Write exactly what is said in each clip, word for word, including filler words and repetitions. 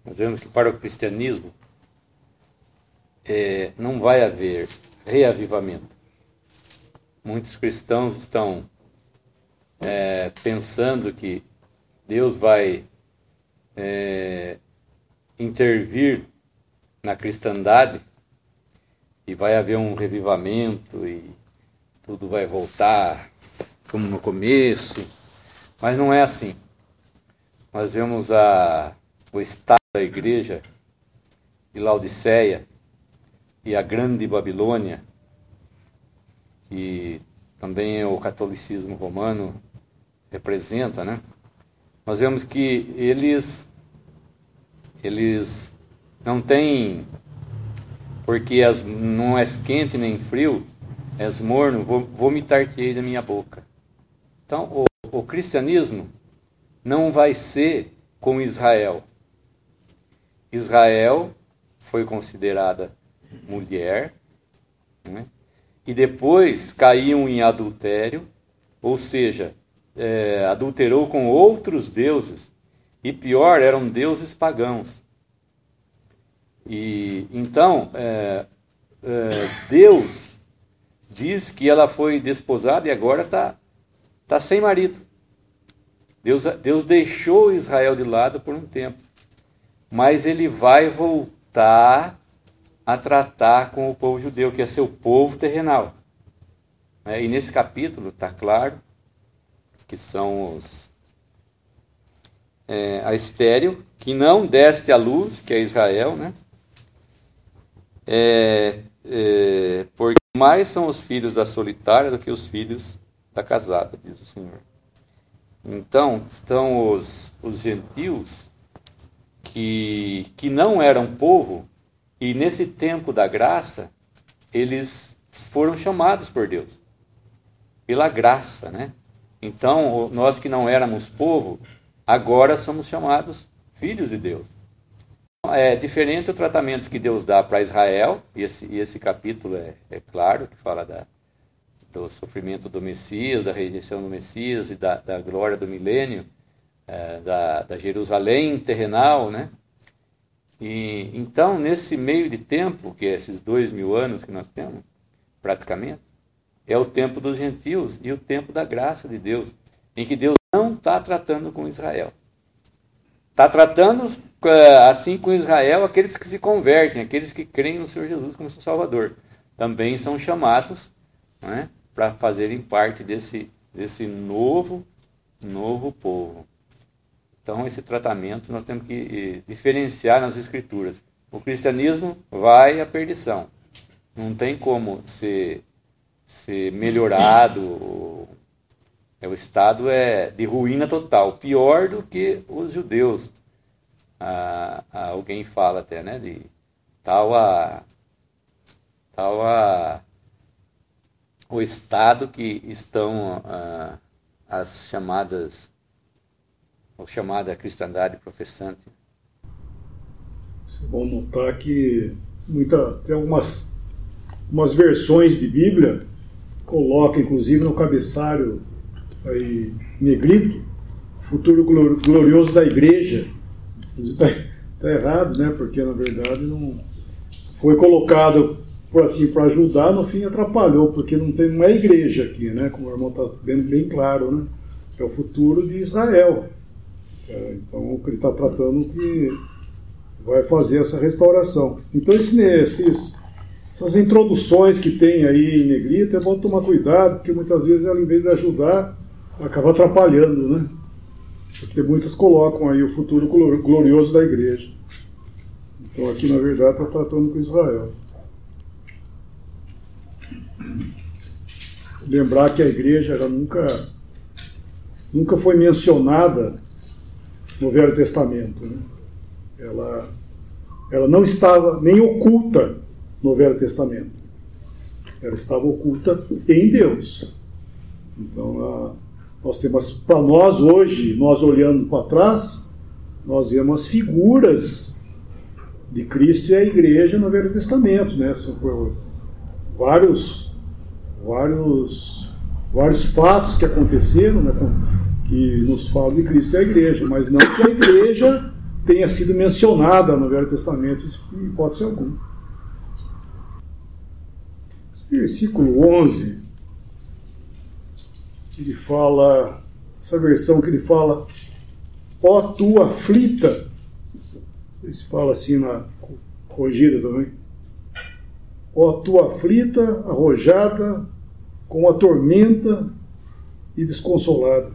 nós vemos que para o cristianismo é, não vai haver reavivamento. Muitos cristãos estão é, pensando que Deus vai é, intervir na cristandade e vai haver um revivamento e tudo vai voltar como no começo, mas não é assim. Nós vemos a, o estado da igreja de Laodiceia e a grande Babilônia, que também o catolicismo romano representa, né? Nós vemos que eles, eles não têm, porque as, não és quente nem frio, és morno, vomitar-te-ei da minha boca. Então, o, o cristianismo não vai ser como Israel. Israel foi considerada mulher, né? E depois caíam em adultério, ou seja, é, adulterou com outros deuses, e pior, eram deuses pagãos. E então, é, é, Deus diz que ela foi desposada e agora está tá sem marido. Deus, Deus deixou Israel de lado por um tempo, mas ele vai voltar a tratar com o povo judeu, que é seu povo terrenal. E nesse capítulo está claro que são os, é, a estéril, que não deste à luz, que é Israel, né? É, é, porque mais são os filhos da solitária do que os filhos da casada, diz o Senhor. Então, estão os, os gentios que, que não eram povo, e nesse tempo da graça, eles foram chamados por Deus, pela graça, né? Então, nós que não éramos povo, agora somos chamados filhos de Deus. É diferente o tratamento que Deus dá para Israel, e esse, e esse capítulo é, é claro, que fala da, do sofrimento do Messias, da rejeição do Messias e da, da glória do milênio, é, da, da Jerusalém terrenal, né? E, então, nesse meio de tempo, que é esses dois mil anos que nós temos, praticamente, é o tempo dos gentios e o tempo da graça de Deus, em que Deus não está tratando com Israel. Está tratando assim com Israel aqueles que se convertem, aqueles que creem no Senhor Jesus como seu Salvador. Também são chamados, né, para fazerem parte desse, desse novo, novo povo. Então, esse tratamento nós temos que diferenciar nas Escrituras. O cristianismo vai à perdição. Não tem como ser, ser melhorado. O estado é de ruína total. Pior do que os judeus. Ah, alguém fala até, né? De tal a, tal a o estado que estão ah, as chamadas... ou chamada cristandade professante. É bom notar que muita, tem algumas umas versões de Bíblia, coloca inclusive no cabeçalho aí, negrito, futuro glorioso da igreja. Está tá errado, né? Porque na verdade não foi colocado por assim para ajudar, no fim atrapalhou, porque não tem uma igreja aqui, né? Como o irmão está vendo bem claro, né? É o futuro de Israel. É, então, ele está tratando que vai fazer essa restauração. Então, esse, esses, essas introduções que tem aí em negrito, é bom tomar cuidado, porque muitas vezes ela, em vez de ajudar, acaba atrapalhando, né? Porque muitas colocam aí o futuro glorioso da igreja. Então, aqui, na verdade, está tratando com Israel. Lembrar que a igreja ela nunca, nunca foi mencionada no Velho Testamento, né? Ela, ela não estava nem oculta no Velho Testamento. Ela estava oculta em Deus. Então, a, nós temos, para nós hoje, nós olhando para trás, nós vemos as figuras de Cristo e a igreja no Velho Testamento, né? São vários, vários, vários fatos que aconteceram, né? Que nos falam de Cristo e a igreja, mas não que a igreja tenha sido mencionada no Velho Testamento, em hipótese alguma. Esse versículo onze, ele fala, essa versão que ele fala, ó tu aflita, ele fala assim na corrigida também, ó tu aflita, arrojada, com a tormenta e desconsolada.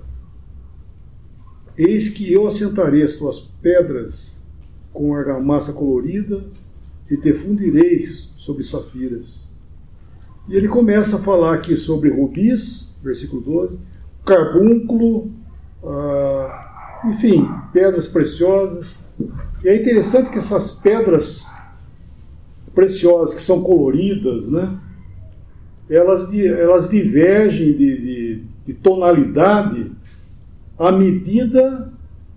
Eis que eu assentarei as tuas pedras com argamassa colorida e te fundirei sobre safiras. E ele começa a falar aqui sobre rubis, versículo doze, carbúnculo, ah, enfim, pedras preciosas. E é interessante que essas pedras preciosas que são coloridas, né, elas, elas divergem de, de, de tonalidade à medida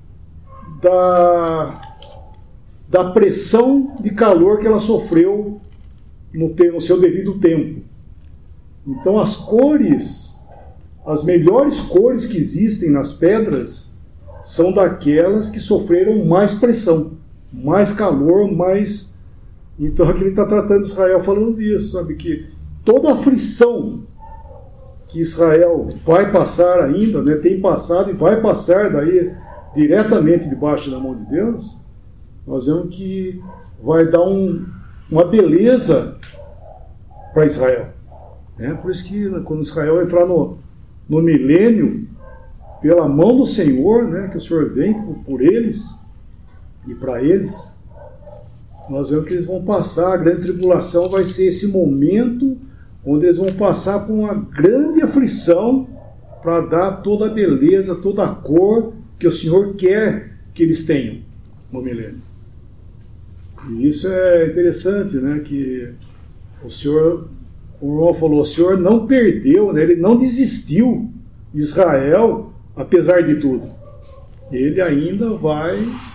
da, da pressão de calor que ela sofreu no, no seu devido tempo. Então as cores, as melhores cores que existem nas pedras são daquelas que sofreram mais pressão, mais calor, mais... Então aqui ele está tratando Israel falando disso, sabe, que toda a aflição que Israel vai passar ainda, né, tem passado e vai passar daí diretamente debaixo da mão de Deus, nós vemos que vai dar um, uma beleza para Israel. É por isso que quando Israel entrar no, no milênio, pela mão do Senhor, né, que o Senhor vem por, por eles e para eles, nós vemos que eles vão passar, a grande tribulação vai ser esse momento onde eles vão passar por uma grande aflição para dar toda a beleza, toda a cor que o Senhor quer que eles tenham no milênio. E isso é interessante, né, que o Senhor, o irmão falou, o Senhor não perdeu, né, ele não desistiu de Israel, apesar de tudo. Ele ainda vai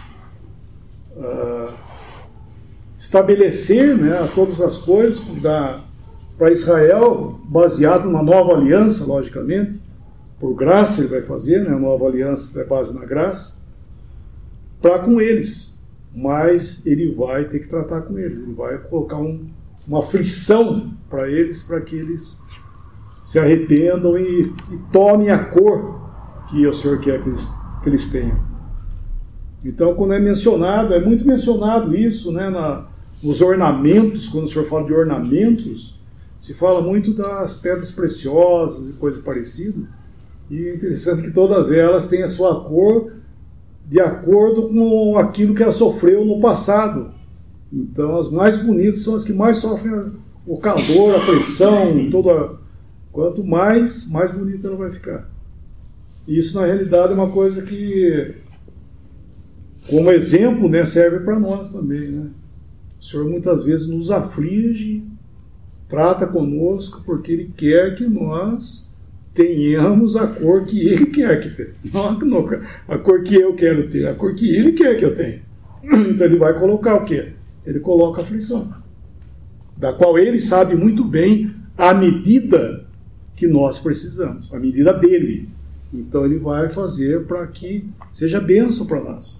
uh, estabelecer, né, todas as coisas da para Israel, baseado numa nova aliança, logicamente, por graça ele vai fazer, né? A nova aliança é base na graça, para com eles, mas ele vai ter que tratar com eles, ele vai colocar um, uma aflição para eles, para que eles se arrependam e, e tomem a cor que o Senhor quer que eles, que eles tenham. Então, quando é mencionado, é muito mencionado isso, né, na, nos ornamentos, quando o Senhor fala de ornamentos, se fala muito das pedras preciosas e coisa parecida. E é interessante que todas elas têm a sua cor de acordo com aquilo que ela sofreu no passado. Então as mais bonitas são as que mais sofrem o calor, a pressão, toda... quanto mais, mais bonita ela vai ficar. E isso na realidade é uma coisa que, como exemplo, né, serve para nós também, né? O Senhor muitas vezes nos aflige, trata conosco porque Ele quer que nós tenhamos a cor que Ele quer que tenha. Não a cor que eu quero ter, a cor que Ele quer que eu tenha. Então Ele vai colocar o quê? Ele coloca a aflição, da qual Ele sabe muito bem a medida que nós precisamos, a medida dEle. Então Ele vai fazer para que seja bênção para nós.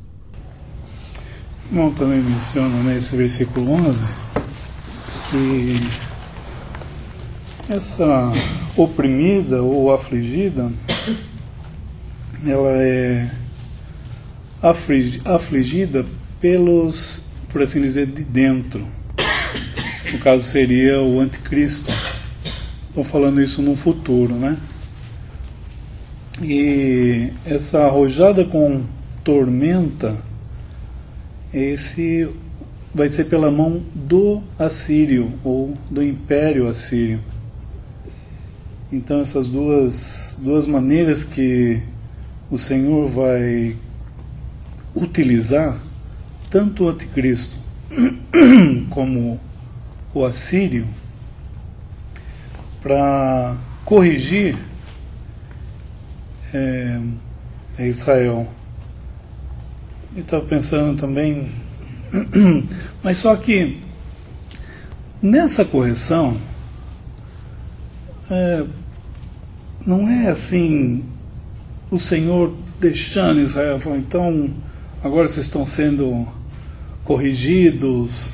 Bom, também menciona nesse versículo onze que essa oprimida ou afligida, ela é afligida pelos, por assim dizer, de dentro. No caso seria o anticristo. Estão falando isso no futuro, né? E essa arrojada com tormenta, esse vai ser pela mão do assírio ou do império assírio. Então essas duas, duas maneiras que o Senhor vai utilizar, tanto o anticristo como o assírio, para corrigir é, Israel. E estava pensando também, mas só que nessa correção é, não é assim o Senhor deixando Israel falar, então agora vocês estão sendo corrigidos,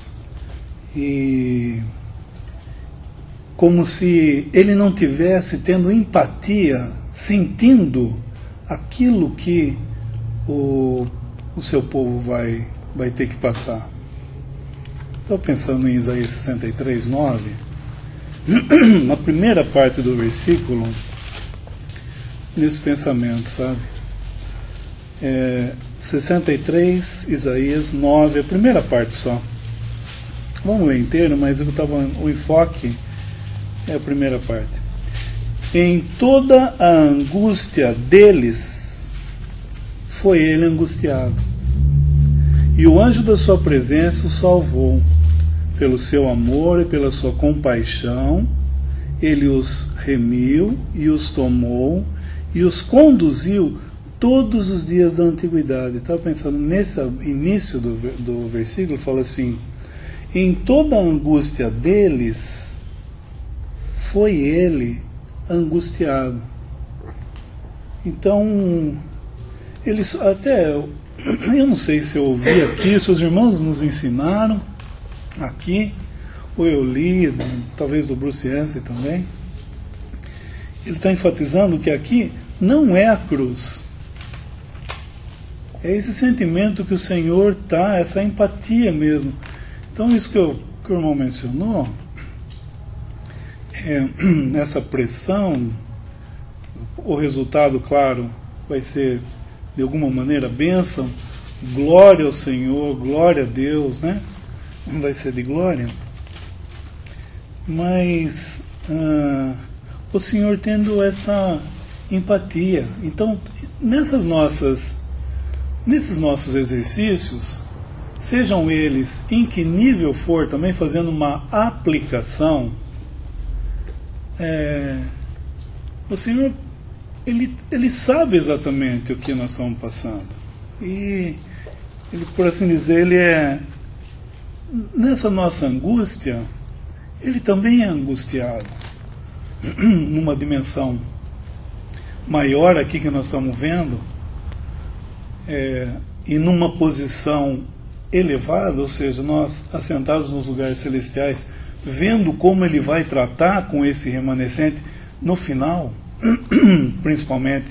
e como se ele não tivesse tendo empatia, sentindo aquilo que o, o seu povo vai, vai ter que passar. Estou pensando em Isaías sessenta e três, nove, na primeira parte do versículo, nesse pensamento, sabe? É, sessenta e três, Isaías nove, a primeira parte só. Vamos ler inteiro, mas eu tava, o enfoque é a primeira parte. Em toda a angústia deles, foi ele angustiado, e o anjo da sua presença o salvou. Pelo seu amor e pela sua compaixão, ele os remiu e os tomou e os conduziu todos os dias da antiguidade. Estava pensando nesse início do, do versículo, fala assim: em toda a angústia deles, foi ele angustiado. Então, eles até, eu não sei se eu ouvi aqui, se os irmãos nos ensinaram aqui, ou eu li, talvez do Bruce Yancey também. Ele está enfatizando que aqui não é a cruz. É esse sentimento que o Senhor está, essa empatia mesmo. Então, isso que, eu, que o irmão mencionou, é, essa pressão, o resultado, claro, vai ser, de alguma maneira, bênção, glória ao Senhor, glória a Deus, né? Vai ser de glória. Mas ah, o Senhor tendo essa empatia. Então, nessas nossas, nesses nossos exercícios, sejam eles em que nível for, também fazendo uma aplicação, é, o Senhor, ele, ele sabe exatamente o que nós estamos passando. E, ele, por assim dizer, ele é, nessa nossa angústia, ele também é angustiado, numa dimensão maior aqui que nós estamos vendo, é, e numa posição elevada, ou seja, nós assentados nos lugares celestiais, vendo como ele vai tratar com esse remanescente no final, principalmente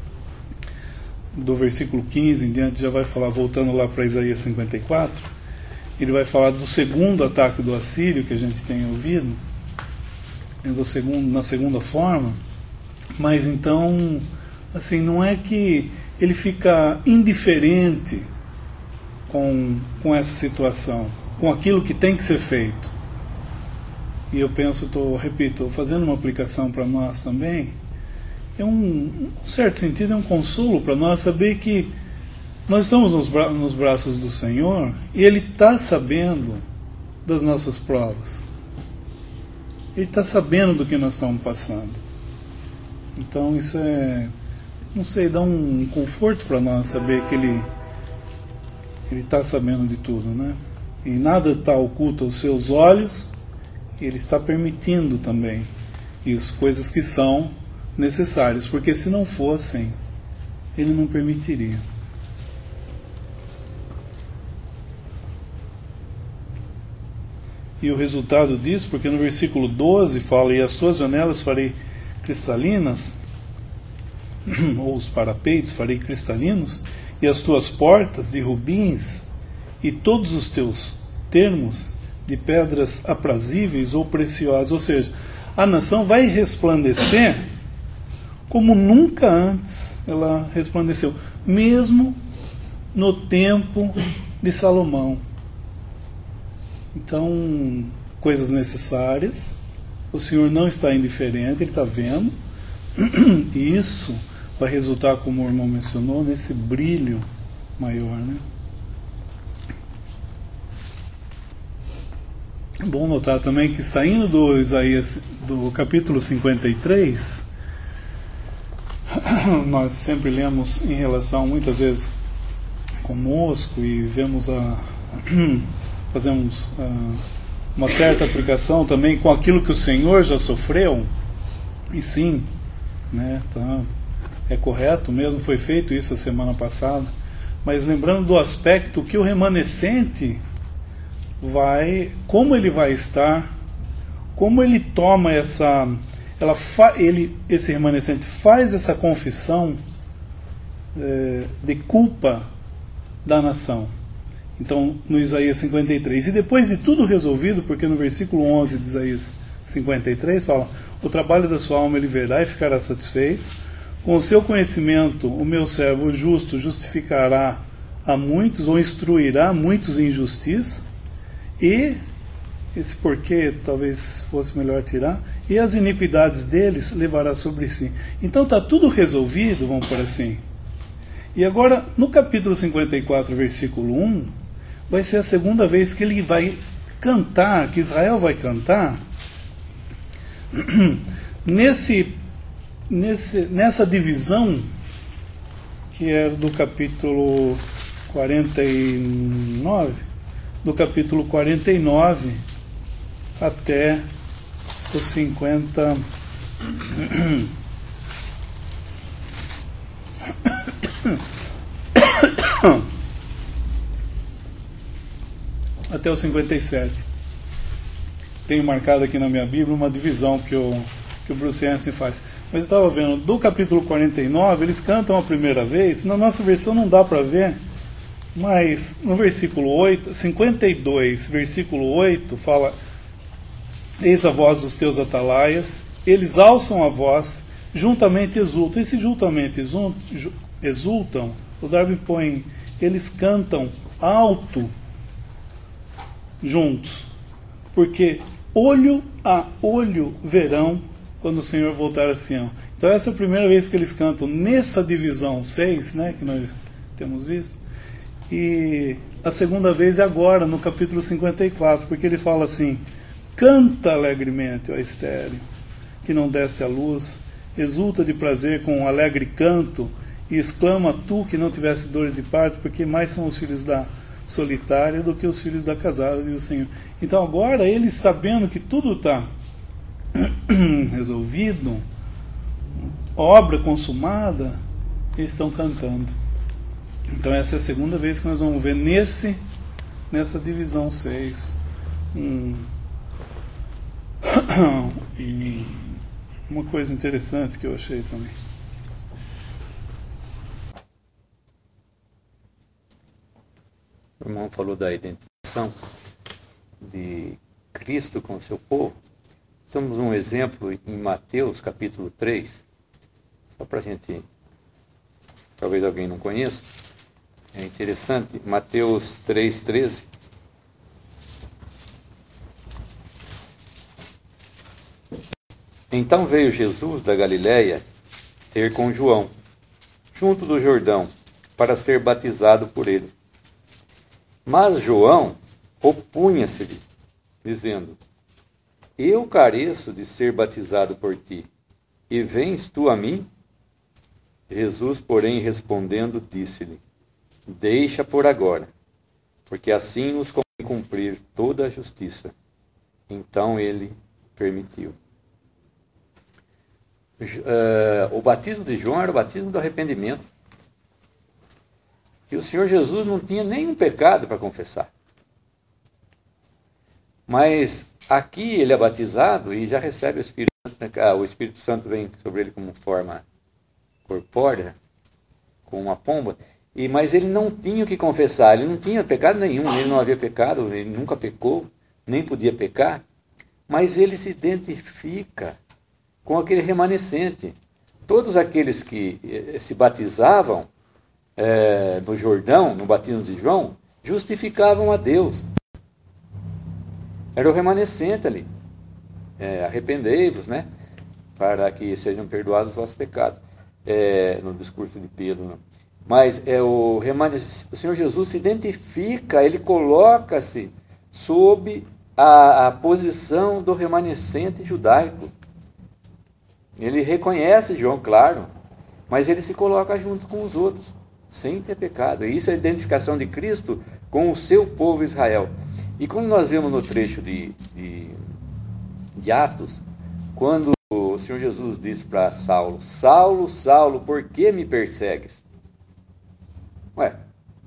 do versículo quinze em diante, já vai falar, voltando lá para Isaías cinquenta e quatro, ele vai falar do segundo ataque do Assírio, que a gente tem ouvido, do segundo, na segunda forma. Mas então, assim, não é que ele fica indiferente com, com essa situação, com aquilo que tem que ser feito. E eu penso, tô, repito, fazendo uma aplicação para nós também, é um, um certo sentido, é um consolo para nós saber que nós estamos nos, bra nos braços do Senhor e Ele está sabendo das nossas provas. Ele está sabendo do que nós estamos passando. Então isso é, não sei, dá um conforto para nós saber que Ele Ele está sabendo de tudo, né? E nada está oculto aos seus olhos. Ele está permitindo também isso, coisas que são necessárias, porque se não fossem, Ele não permitiria. E o resultado disso, porque no versículo doze fala: e as tuas janelas farei cristalinas, ou os parapeitos farei cristalinos, e as tuas portas de rubins, e todos os teus termos de pedras aprazíveis ou preciosas. Ou seja, a nação vai resplandecer como nunca antes ela resplandeceu, mesmo no tempo de Salomão. Então, coisas necessárias, o Senhor não está indiferente, Ele está vendo, e isso vai resultar, como o irmão mencionou, nesse brilho maior, né? É bom notar também que, saindo do Isaías, do capítulo cinquenta e três, nós sempre lemos em relação, muitas vezes, conosco, e vemos a... fazemos uh, uma certa aplicação também com aquilo que o Senhor já sofreu, e sim, né, tá, é correto mesmo, foi feito isso a semana passada, mas lembrando do aspecto que o remanescente vai, como ele vai estar, como ele toma essa, ela fa, ele, esse remanescente faz essa confissão é, de culpa da nação. Então, no Isaías cinquenta e três, e depois de tudo resolvido, porque no versículo onze de Isaías cinquenta e três fala: o trabalho da sua alma ele verá e ficará satisfeito, com o seu conhecimento o meu servo justo justificará a muitos, ou instruirá muitos em justiça, e esse porquê talvez fosse melhor tirar, e as iniquidades deles levará sobre si. Então está tudo resolvido, vamos por assim. E agora, no capítulo cinquenta e quatro, versículo um, vai ser a segunda vez que ele vai cantar, que Israel vai cantar, nesse, nesse, nessa divisão, que é do capítulo quarenta e nove, do capítulo quarenta e nove até os cinquenta... até os cinquenta e sete. Tenho marcado aqui na minha Bíblia uma divisão que o, que o Bruce Hansen faz. Mas eu estava vendo, do capítulo quarenta e nove, eles cantam a primeira vez. Na nossa versão não dá para ver, mas no versículo oito, cinquenta e dois, versículo oito, fala: eis a voz dos teus atalaias, eles alçam a voz, juntamente exultam. Esse juntamente exultam, o Darby põe, eles cantam alto juntos, porque olho a olho verão quando o Senhor voltar a Sião. Então essa é a primeira vez que eles cantam nessa divisão seis, né, que nós temos visto, e a segunda vez é agora, no capítulo cinquenta e quatro, porque ele fala assim: canta alegremente, ó estéril, que não desce a luz, exulta de prazer com um alegre canto, e exclama tu que não tivesse dores de parto, porque mais são os filhos da solitária do que os filhos da casada, diz o Senhor. Então agora, eles sabendo que tudo está resolvido, obra consumada, eles estão cantando. Então essa é a segunda vez que nós vamos ver nesse, nessa divisão seis. Hum. E uma coisa interessante que eu achei também. O irmão falou da identificação de Cristo com o seu povo. Temos um exemplo em Mateus capítulo três, só para a gente, talvez alguém não conheça, é interessante, Mateus três, treze. Então veio Jesus da Galiléia ter com João, junto do Jordão, para ser batizado por ele. Mas João opunha-se-lhe, dizendo: eu careço de ser batizado por ti, e vens tu a mim? Jesus, porém, respondendo, disse-lhe: deixa por agora, porque assim nos convém cumprir toda a justiça. Então ele permitiu. Uh, o batismo de João era o batismo do arrependimento. E o Senhor Jesus não tinha nenhum pecado para confessar. Mas aqui ele é batizado e já recebe o Espírito Santo. Ah, o Espírito Santo vem sobre ele como forma corpórea, com uma pomba. E, mas ele não tinha o que confessar. Ele não tinha pecado nenhum. Ele não havia pecado, ele nunca pecou, nem podia pecar. Mas ele se identifica com aquele remanescente. Todos aqueles que eh, se batizavam É, no Jordão, no batismo de João, justificavam a Deus. Era o remanescente ali. É, arrependei-vos, né? Para que sejam perdoados os vossos pecados. É, no discurso de Pedro. Né? Mas é o, remanescente, o Senhor Jesus se identifica, ele coloca-se sob a, a posição do remanescente judaico. Ele reconhece João, claro, mas ele se coloca junto com os outros, sem ter pecado. E isso é a identificação de Cristo com o seu povo Israel. E quando nós vemos no trecho de, de, de Atos, quando o Senhor Jesus disse para Saulo: Saulo, Saulo, por que me persegues? Ué,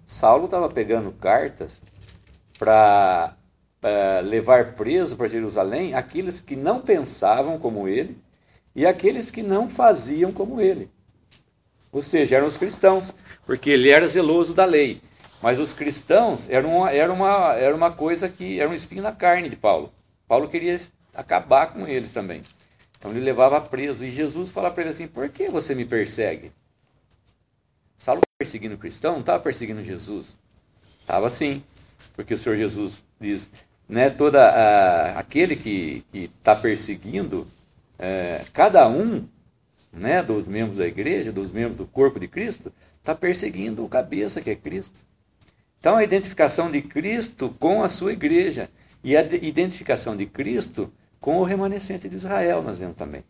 Saulo estava pegando cartas para uh, levar preso para Jerusalém aqueles que não pensavam como ele e aqueles que não faziam como ele. Ou seja, eram os cristãos, porque ele era zeloso da lei. Mas os cristãos eram uma, era uma, era uma coisa que era um espinho na carne de Paulo. Paulo queria acabar com eles também. Então ele levava preso. E Jesus fala para ele assim: por que você me persegue? Saulo estava perseguindo o cristão? Não estava perseguindo Jesus? Estava sim. Porque o Senhor Jesus diz, né, toda, a, aquele que está perseguindo, é, cada um, né, dos membros da igreja, dos membros do corpo de Cristo, está perseguindo o cabeça que é Cristo. Então a identificação de Cristo com a sua igreja e a identificação de Cristo com o remanescente de Israel, nós vemos também.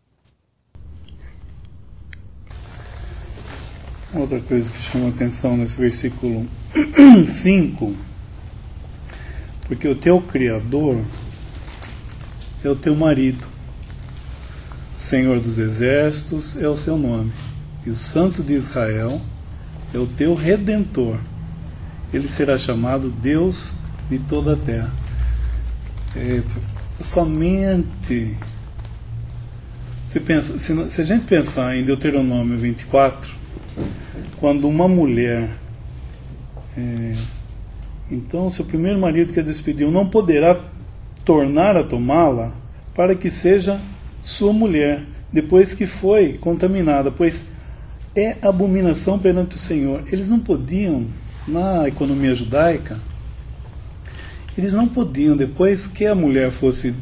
Outra coisa que chama atenção nesse versículo cinco, porque o teu Criador é o teu marido, Senhor dos Exércitos é o seu nome, e o Santo de Israel é o teu Redentor. Ele será chamado Deus de toda a terra. É, somente se, pensa, se, se a gente pensar em Deuteronômio vinte e quatro, quando uma mulher, é, então seu primeiro marido que a despediu não poderá tornar a tomá-la para que seja sua mulher, depois que foi contaminada, pois é abominação perante o Senhor. Eles não podiam, na economia judaica, eles não podiam, depois que a mulher fosse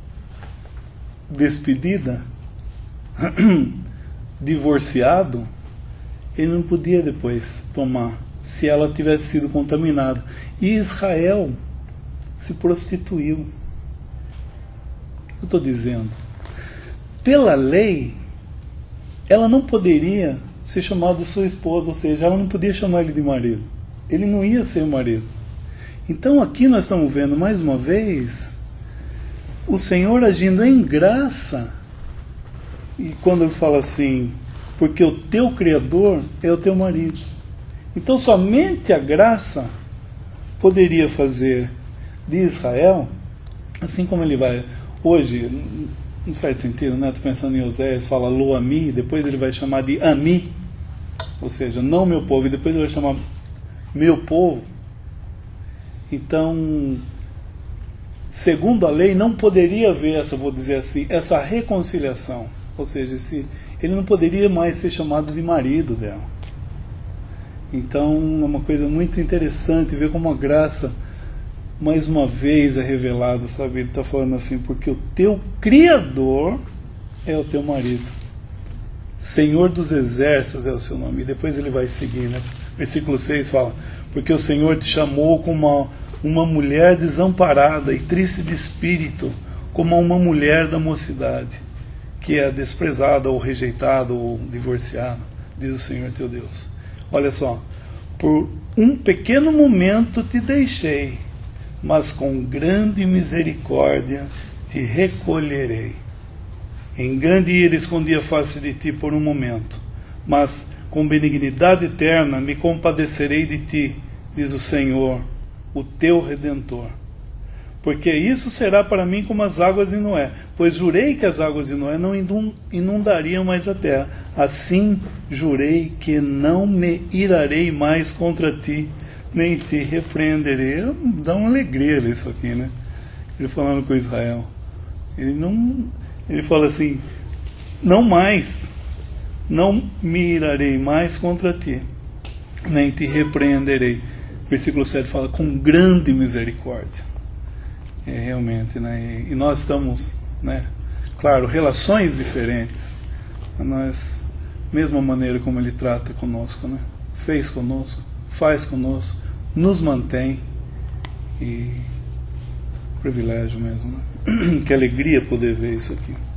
despedida, divorciado, ele não podia depois tomar, se ela tivesse sido contaminada. E Israel se prostituiu. O que eu estou dizendo? Pela lei, ela não poderia ser chamada sua esposa, ou seja, ela não podia chamar ele de marido. Ele não ia ser o marido. Então aqui nós estamos vendo mais uma vez o Senhor agindo em graça. E quando ele fala assim, porque o teu Criador é o teu marido. Então somente a graça poderia fazer de Israel, assim como ele vai hoje, em certo sentido, né? Estou pensando em Oséias, fala Lo-ami, depois ele vai chamar de Ami, ou seja, não meu povo, e depois ele vai chamar meu povo. Então, segundo a lei, não poderia haver essa, vou dizer assim, essa reconciliação. Ou seja, esse, ele não poderia mais ser chamado de marido dela. Então, é uma coisa muito interessante ver como a graça, mais uma vez, é revelada, sabe? Ele está falando assim, porque o teu Criador é o teu marido. Senhor dos Exércitos é o seu nome. E depois ele vai seguir, né? Versículo seis fala, porque o Senhor te chamou como uma, uma mulher desamparada e triste de espírito, como uma mulher da mocidade, que é desprezada ou rejeitada ou divorciada, diz o Senhor teu Deus. Olha só, por um pequeno momento te deixei, mas com grande misericórdia te recolherei. Em grande ira escondi a face de ti por um momento, mas com benignidade eterna me compadecerei de ti, diz o Senhor, o teu Redentor. Porque isso será para mim como as águas de Noé, pois jurei que as águas de Noé não inundariam mais a terra. Assim jurei que não me irarei mais contra ti, nem te repreenderei. Dá uma alegria isso aqui, né? Ele falando com Israel. Ele não, ele fala assim, não mais, não me irarei mais contra ti, nem te repreenderei. Versículo sete fala, com grande misericórdia. É, realmente, né? E, e nós estamos, né? Claro, relações diferentes, mas mesma maneira como ele trata conosco, né? Fez conosco, faz conosco, nos mantém, e privilégio mesmo, né? Que alegria poder ver isso aqui.